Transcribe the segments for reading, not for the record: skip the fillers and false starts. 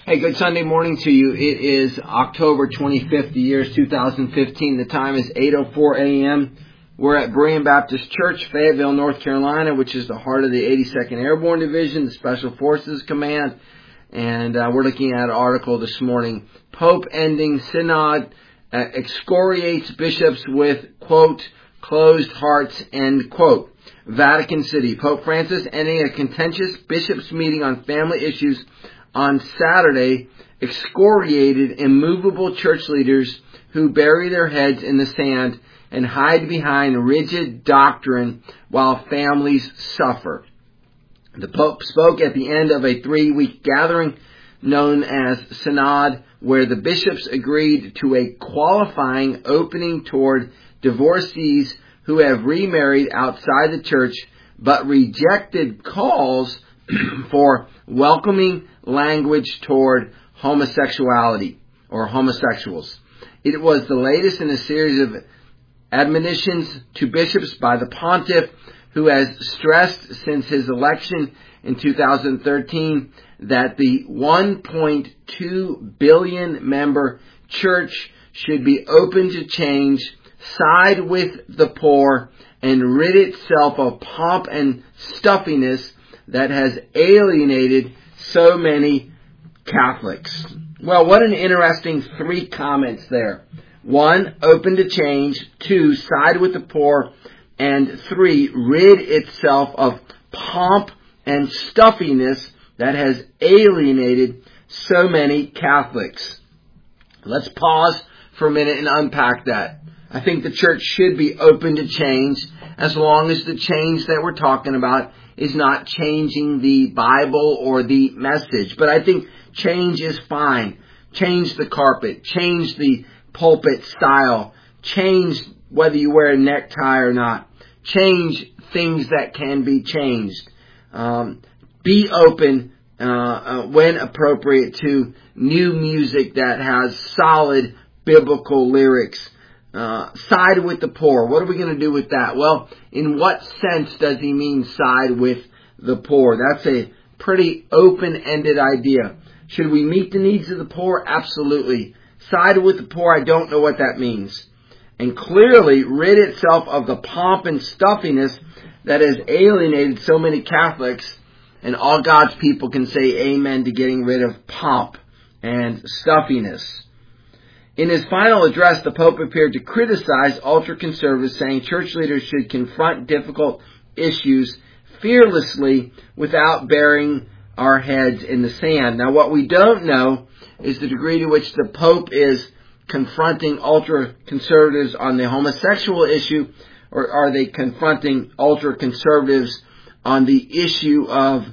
Hey, good Sunday morning to you. It is October 25th, the year is 2015. The time is 8:04 a.m. We're at Berean Baptist Church, Fayetteville, North Carolina, which is the heart of the 82nd Airborne Division, the Special Forces Command. And we're looking at an article this morning. Pope ending synod excoriates bishops with, quote, closed hearts, end quote. Vatican City. Pope Francis ending a contentious bishops' meeting on family issues on Saturday excoriated immovable church leaders who bury their heads in the sand and hide behind rigid doctrine while families suffer. The Pope spoke at the end of a 3-week gathering known as Synod, where the bishops agreed to a qualifying opening toward divorcees who have remarried outside the church, but rejected calls for welcoming language toward homosexuality or homosexuals. It was the latest in a series of admonitions to bishops by the pontiff, who has stressed since his election in 2013 that the 1.2 billion member church should be open to change, side with the poor, and rid itself of pomp and stuffiness that has alienated so many Catholics. Well, what an interesting 3 comments there. 1, open to change. 2, side with the poor. And 3, rid itself of pomp and stuffiness that has alienated so many Catholics. Let's pause for a minute and unpack that. I think the church should be open to change, as long as the change that we're talking about is not changing the Bible or the message. But I think change is fine. Change the carpet. Change the pulpit style. Change whether you wear a necktie or not. Change things that can be changed. Be open when appropriate to new music that has solid biblical lyrics. Side with the poor. What are we going to do with that? Well, in what sense does he mean side with the poor? That's a pretty open-ended idea. Should we meet the needs of the poor? Absolutely. Side with the poor, I don't know what that means. And clearly rid itself of the pomp and stuffiness that has alienated so many Catholics, and all God's people can say amen to getting rid of pomp and stuffiness. In his final address, the Pope appeared to criticize ultra-conservatives, saying church leaders should confront difficult issues fearlessly without burying our heads in the sand. Now, what we don't know is the degree to which the Pope is confronting ultra-conservatives on the homosexual issue, or are they confronting ultra-conservatives on the issue of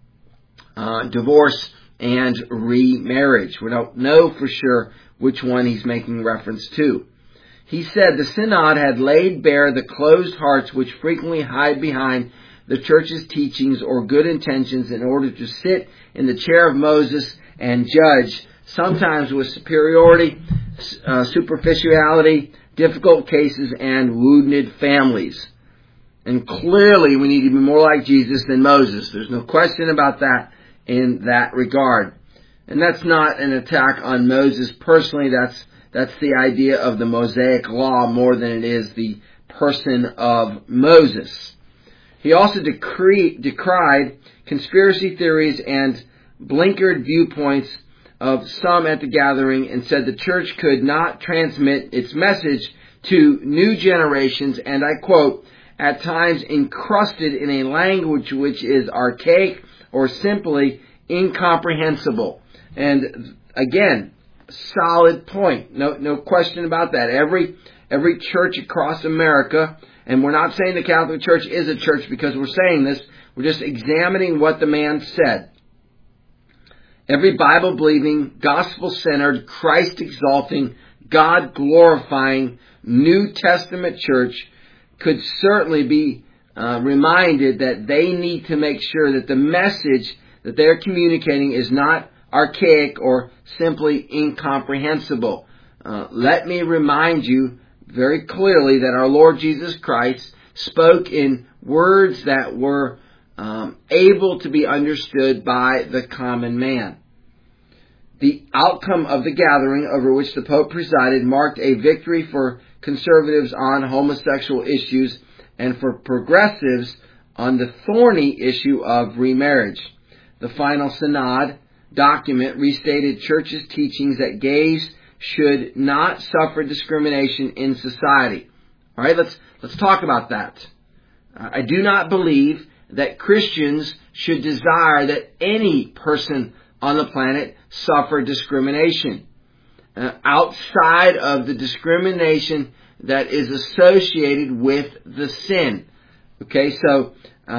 divorce and remarriage. We don't know for sure which one he's making reference to. He said the synod had laid bare the closed hearts which frequently hide behind the church's teachings or good intentions in order to sit in the chair of Moses and judge, sometimes with superiority, superficiality, difficult cases, and wounded families. And clearly we need to be more like Jesus than Moses. There's no question about that in that regard. And that's not an attack on Moses personally. That's the idea of the Mosaic law more than it is the person of Moses. He also decried conspiracy theories and blinkered viewpoints of some at the gathering, and said the church could not transmit its message to new generations, and I quote, at times encrusted in a language which is archaic or simply incomprehensible. And again, solid point. No question about that. Every church across America, and we're not saying the Catholic Church is a church because we're saying this, we're just examining what the man said. Every Bible-believing, gospel-centered, Christ-exalting, God-glorifying New Testament church could certainly be reminded that they need to make sure that the message that they're communicating is not archaic or simply incomprehensible. Let me remind you very clearly that our Lord Jesus Christ spoke in words that were able to be understood by the common man. The outcome of the gathering over which the Pope presided marked a victory for conservatives on homosexual issues and for progressives on the thorny issue of remarriage. The final synod document restated Church's teachings that gays should not suffer discrimination in society. All right, let's talk about that. I do not believe that Christians should desire that any person on the planet suffer discrimination outside of the discrimination that is associated with the sin. Okay, so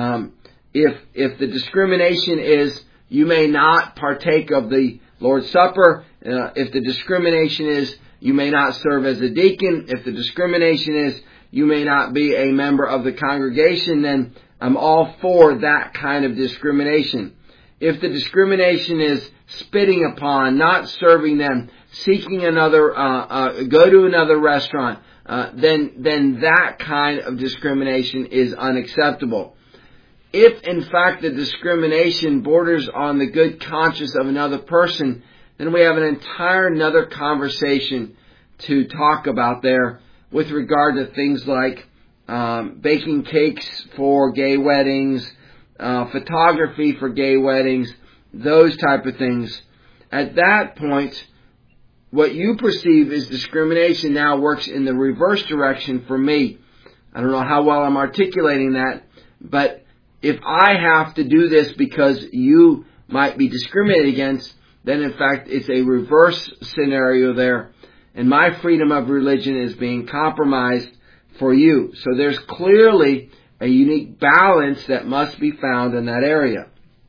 if the discrimination is you may not partake of the Lord's Supper, if the discrimination is you may not serve as a deacon, if the discrimination is you may not be a member of the congregation, then I'm all for that kind of discrimination. If the discrimination is spitting upon, not serving them, seeking another, go to another restaurant, then that kind of discrimination is unacceptable. If in fact the discrimination borders on the good conscience of another person, then we have an entire another conversation to talk about there with regard to things like baking cakes for gay weddings, photography for gay weddings, those type of things. At that point, what you perceive as discrimination now works in the reverse direction for me. I don't know how well I'm articulating that, but if I have to do this because you might be discriminated against, then in fact it's a reverse scenario there, and my freedom of religion is being compromised for you. So there's clearly a unique balance that must be found in that area.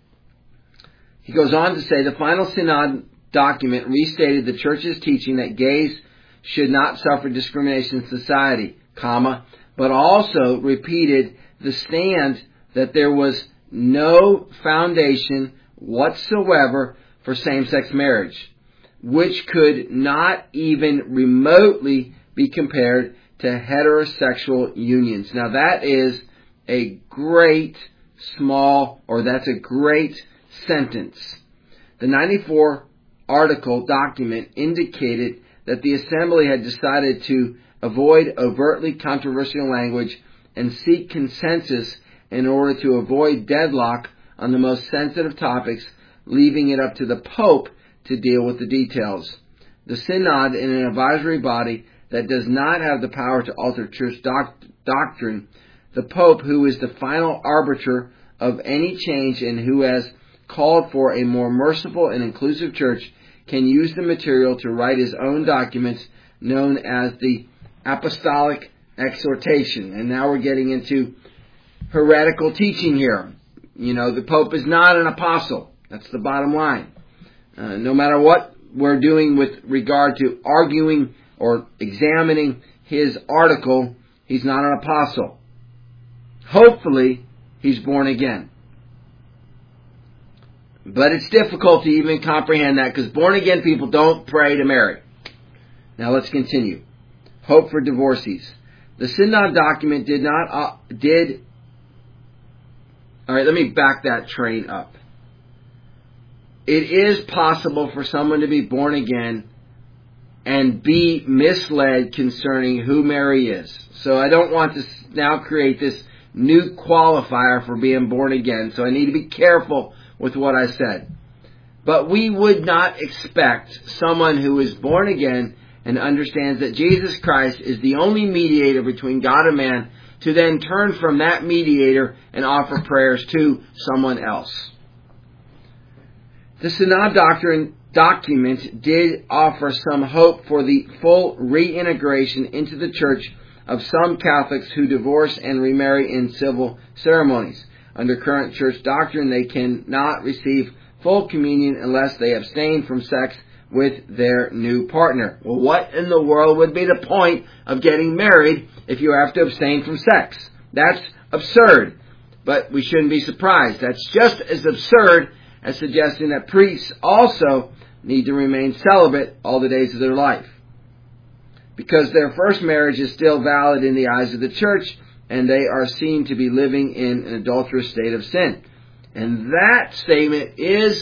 He goes on to say, the final synod document restated the Church's teaching that gays should not suffer discrimination in society, but also repeated the stand that there was no foundation whatsoever for same-sex marriage, which could not even remotely be compared to heterosexual unions. Now that is a great that's a great sentence. The 94 article document indicated that the Assembly had decided to avoid overtly controversial language and seek consensus in order to avoid deadlock on the most sensitive topics, leaving it up to the Pope to deal with the details. The Synod, in an advisory body that does not have the power to alter church doctrine, the Pope, who is the final arbiter of any change and who has called for a more merciful and inclusive church, can use the material to write his own documents known as the Apostolic Exhortation. And now we're getting into heretical teaching here. The Pope is not an apostle. That's the bottom line. No matter what we're doing with regard to arguing or examining his article, he's not an apostle. Hopefully, he's born again. But it's difficult to even comprehend that because born again people don't pray to Mary. Now let's continue. Hope for divorcees. The Synod document Alright, let me back that train up. It is possible for someone to be born again and be misled concerning who Mary is. So I don't want to now create this new qualifier for being born again. So I need to be careful with what I said. But we would not expect someone who is born again and understands that Jesus Christ is the only mediator between God and man to then turn from that mediator and offer prayers to someone else. The Synod document did offer some hope for the full reintegration into the Church of some Catholics who divorce and remarry in civil ceremonies. Under current Church doctrine, they cannot receive full communion unless they abstain from sex with their new partner. Well, what in the world would be the point of getting married if you have to abstain from sex? That's absurd. But we shouldn't be surprised. That's just as absurd as suggesting that priests also need to remain celibate all the days of their life, because their first marriage is still valid in the eyes of the Church, and they are seen to be living in an adulterous state of sin. And that statement is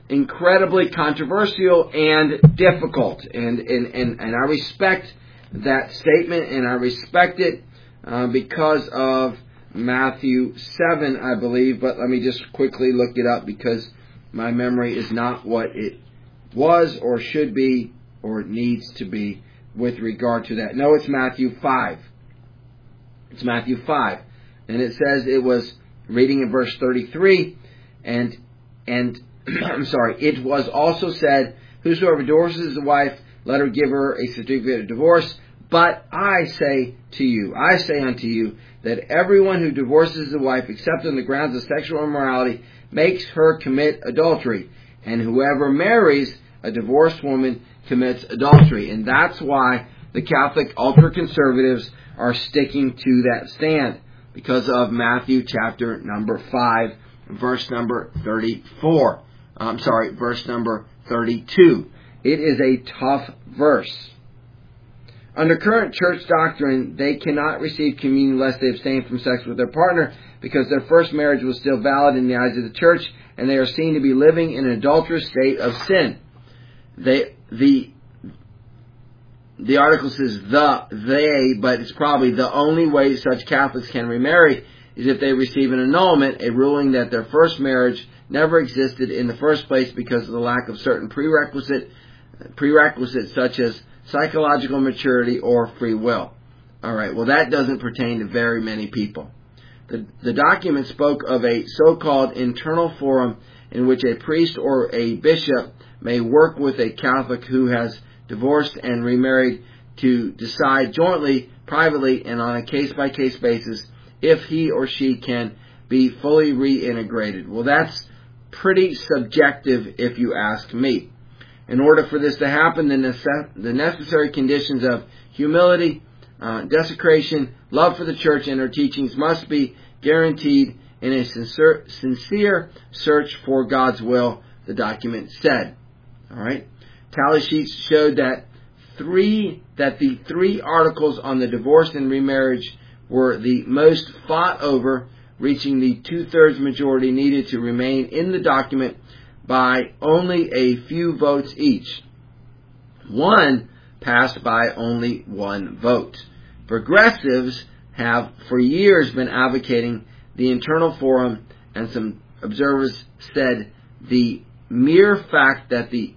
incredibly controversial and difficult. And I respect that statement, and I respect it because of Matthew 7, I believe. But let me just quickly look it up, because my memory is not what it was or should be or needs to be with regard to that. No, it's Matthew 5. It's Matthew 5. And it says, it was reading in verse 33, and I'm sorry, it was also said, whosoever divorces his wife, let her give her a certificate of divorce. But I say unto you, that everyone who divorces his wife, except on the grounds of sexual immorality, makes her commit adultery. And whoever marries a divorced woman commits adultery. And that's why the Catholic ultra-conservatives are sticking to that stand, because of Matthew chapter number 5, verse number 34. Verse number 32. It is a tough verse. Under current church doctrine, they cannot receive communion unless they abstain from sex with their partner, because their first marriage was still valid in the eyes of the church, and they are seen to be living in an adulterous state of sin. The article says they, but it's probably the only way such Catholics can remarry is if they receive an annulment, a ruling that their first marriage never existed in the first place because of the lack of certain prerequisites such as psychological maturity or free will. Alright, well, that doesn't pertain to very many people. The document spoke of a so-called internal forum in which a priest or a bishop may work with a Catholic who has divorced and remarried to decide jointly, privately, and on a case-by-case basis if he or she can be fully reintegrated. Well, that's pretty subjective if you ask me. In order for this to happen, the necessary conditions of humility, desecration, love for the church and her teachings must be guaranteed in a sincere search for God's will, the document said. All right. Tally sheets showed that the three articles on the divorce and remarriage were the most fought over, reaching the 2/3 majority needed to remain in the document by only a few votes each. One passed by only one vote. Progressives have for years been advocating the internal forum, and some observers said the mere fact that the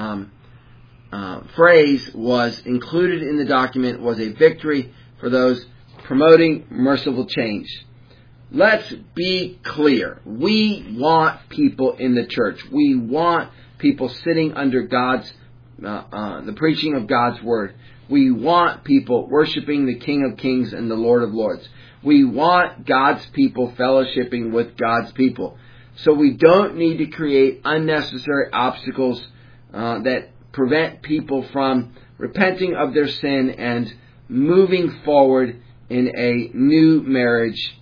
phrase was included in the document was a victory for those promoting merciful change. Let's be clear. We want people in the church. We want people sitting under the preaching of God's Word. We want people worshiping the King of Kings and the Lord of Lords. We want God's people fellowshipping with God's people. So we don't need to create unnecessary obstacles that prevent people from repenting of their sin and moving forward in a new marriage.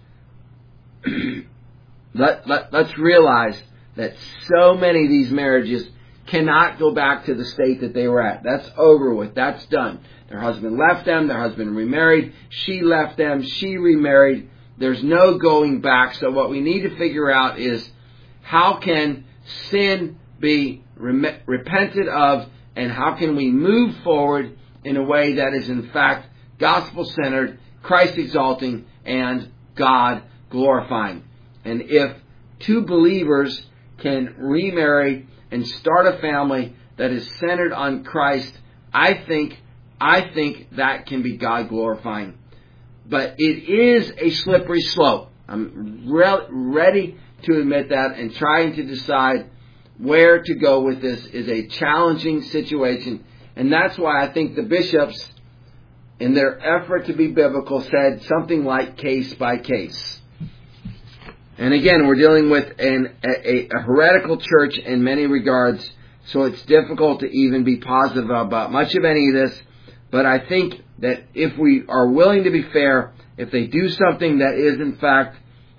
Let's realize that so many of these marriages cannot go back to the state that they were at. That's over with. That's done. Their husband left them. Their husband remarried. She left them. She remarried. There's no going back. So what we need to figure out is, how can sin be repented of, and how can we move forward in a way that is in fact gospel-centered, Christ-exalting, and God-glorifying. And if two believers can remarry and start a family that is centered on Christ, I think that can be God-glorifying. But it is a slippery slope. I'm ready to admit that, and trying to decide where to go with this is a challenging situation. And that's why I think the bishops, in their effort to be biblical, said something like case by case. And again, we're dealing with a heretical church in many regards, so it's difficult to even be positive about much of any of this. But I think that if we are willing to be fair, if they do something that is in fact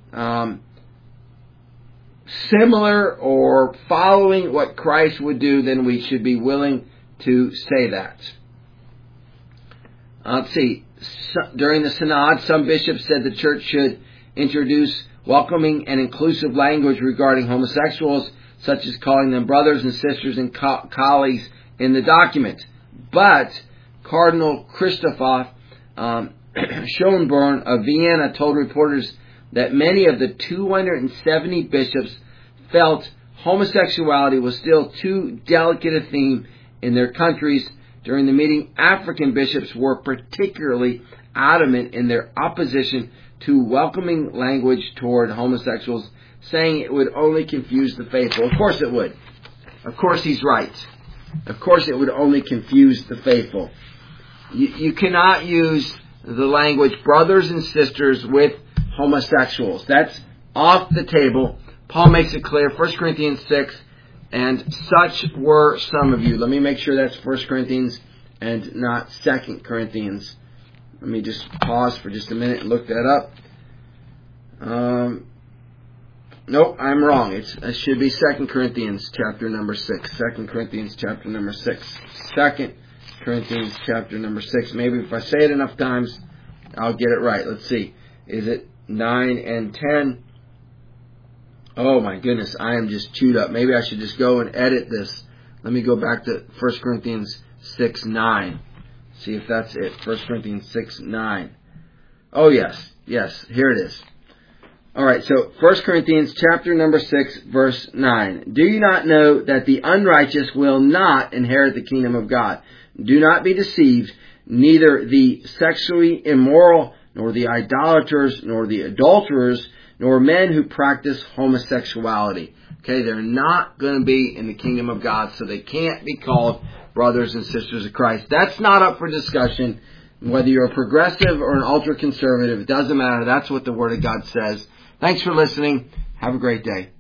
similar or following what Christ would do, then we should be willing to say that. Let's see. During the synod, some bishops said the church should introduce welcoming and inclusive language regarding homosexuals, such as calling them brothers and sisters and colleagues in the document. But Cardinal Christoph Schönborn of Vienna told reporters that many of the 270 bishops felt homosexuality was still too delicate a theme in their countries. During the meeting, African bishops were particularly adamant in their opposition to welcoming language toward homosexuals, saying it would only confuse the faithful. Of course it would. Of course he's right. Of course it would only confuse the faithful. You cannot use the language brothers and sisters with homosexuals. That's off the table. Paul makes it clear, 1 Corinthians 6, and such were some of you. Let me make sure that's 1 Corinthians and not 2 Corinthians. Let me just pause for just a minute and look that up. Nope, I'm wrong. It should be 2 Corinthians chapter number 6. 2 Corinthians chapter number 6. 2 Corinthians chapter number 6. Maybe if I say it enough times, I'll get it right. Let's see. Is it 9 and 10? Oh my goodness, I am just chewed up. Maybe I should just go and edit this. Let me go back to 1 Corinthians 6, 9. See if that's it. 1 Corinthians 6, 9. Oh yes, here it is. Alright, so 1 Corinthians chapter number 6, verse 9. Do you not know that the unrighteous will not inherit the kingdom of God? Do not be deceived, neither the sexually immoral, nor the idolaters, nor the adulterers, nor men who practice homosexuality. Okay, they're not going to be in the kingdom of God, so they can't be called brothers and sisters of Christ. That's not up for discussion. Whether you're a progressive or an ultra-conservative, it doesn't matter. That's what the Word of God says. Thanks for listening. Have a great day.